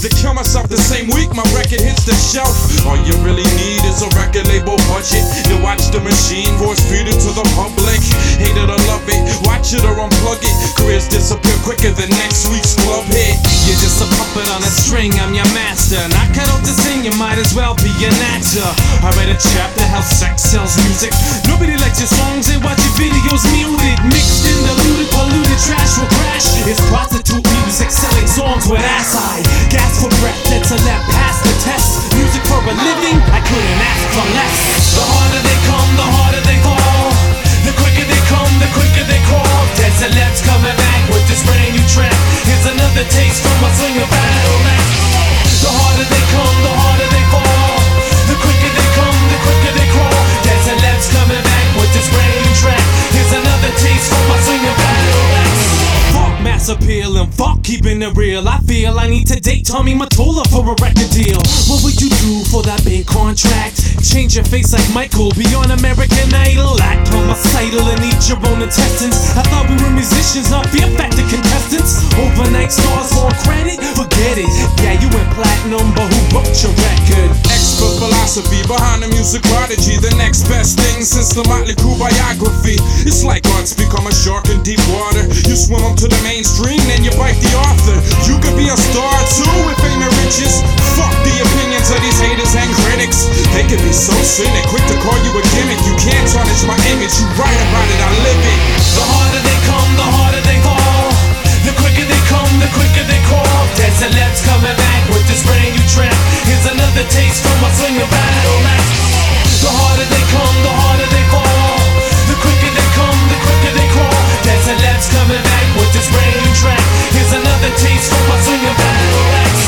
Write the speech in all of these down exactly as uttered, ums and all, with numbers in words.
to kill myself the same week my record hits the shelf. All you really need is a record label budget. You watch the machine, force feed it to the public. Hate it or love it, watch it or unplug it. Careers disappear quicker than next week's club hit. You're just a puppet on a string, I'm your master. Not cut out to sing, you might as well be an actor. I read a chapter how sex sells music. Nobody likes your songs, they watch your videos muted. Mixed in, diluted, polluted, trash will crash. It's prostitute music, selling songs with ass eye. Gas for breath, that's a lap past the test. Music for a living, I couldn't ask for less. The harder they come, the harder they fall. The quicker they come, the quicker they crawl. Dead celebs coming back with this brand new track. Here's another taste from my swinger battle act. The harder they come, the harder they fall. The quicker they come, the quicker they crawl. Dead celebs coming back with this brand new track. Here's another taste from my swinger battle act. Fuck mass appeal and fuck keeping it real. I feel I need to date Tommy Mottola for a record deal. What would you do for that big contract? Change your face like Michael, be on American Idol. Act homicidal and eat your own intestines. I thought we were musicians, not fear factor contestants. Overnight stars for credit, forget it. Yeah, you went platinum, but who wrote your record? Expert philosophy behind the music prodigy. The next best thing since the Motley Crue biography. It's like arts become a shark in deep water. You swim up to the mainstream, then you bite the author. You could be a star too with fame and riches. Fuck the opinions of these haters and critics. They could be so cynic, quick to call you a gimmick. You can't tarnish my image, you write about it, I live it. The harder they come, the harder they fall. The quicker they come, the quicker they crawl. Dead celebs coming back with this brand new track. Here's another taste from my swinger battle act. The harder they come, the harder they fall. The quicker they come, the quicker they crawl. Dead celebs coming back with this brand new track. Here's another taste from my swinger battle act.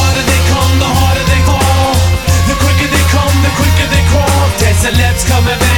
Celebs coming back.